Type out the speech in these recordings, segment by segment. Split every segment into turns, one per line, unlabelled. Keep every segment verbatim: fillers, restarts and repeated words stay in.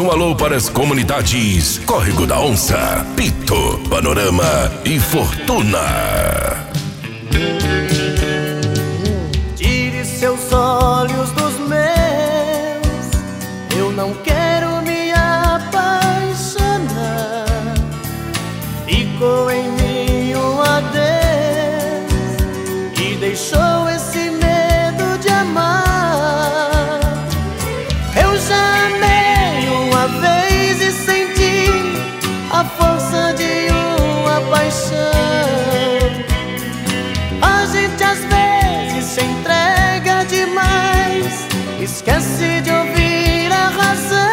um alô para as comunidades Córrego da Onça, Pito, Panorama e Fortuna.
Tire seus olhos dos meus, eu não quero me apaixonar. Ficou em mim um adeus e deixou esse medo de amar. Eu já amei uma vez e senti a força de uma paixão. A gente às vezes se entrega demais, esquece de ouvir a razão.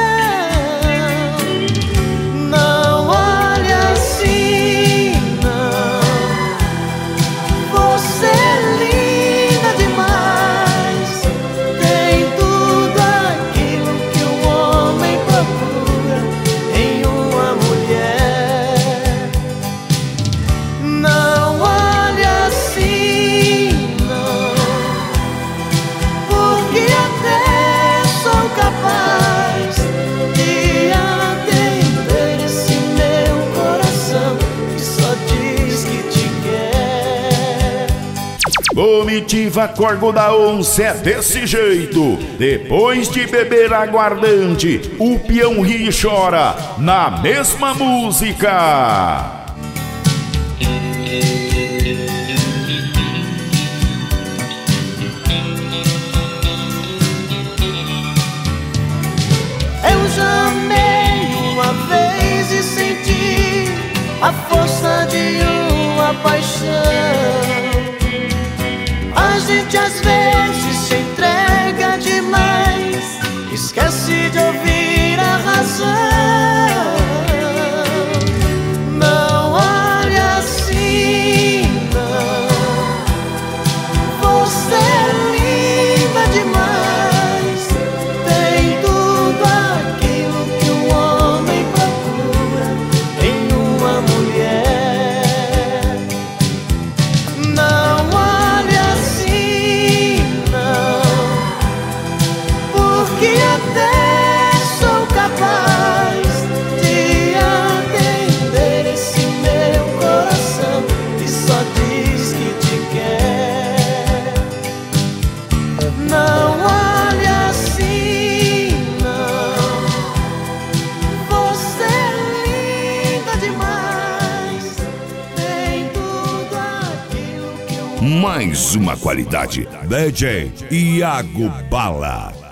Não olhe assim, não. Você é linda demais, tem tudo aquilo que um homem procura em uma mulher. Não olhe assim, não, porque até sou capaz de atender esse meu coração que só diz que te quer.
Comitiva Córrego da Onça é desse jeito. Depois de beber aguardante, o peão ri e chora na mesma música.
Eu já amei uma vez e senti a força de uma paixão. A gente às vezes se entrega demais, esquece de ouvir a razão. Não olhe assim, não. Você é linda demais, tem tudo aquilo que um homem procura em uma mulher. Não olhe assim, não, porque até sou capaz de atender esse meu coração que só diz que te quer. Não olhe assim, não. Você é linda demais, tem tudo aquilo que um
Mais uma qualidade. D J Iago Bala.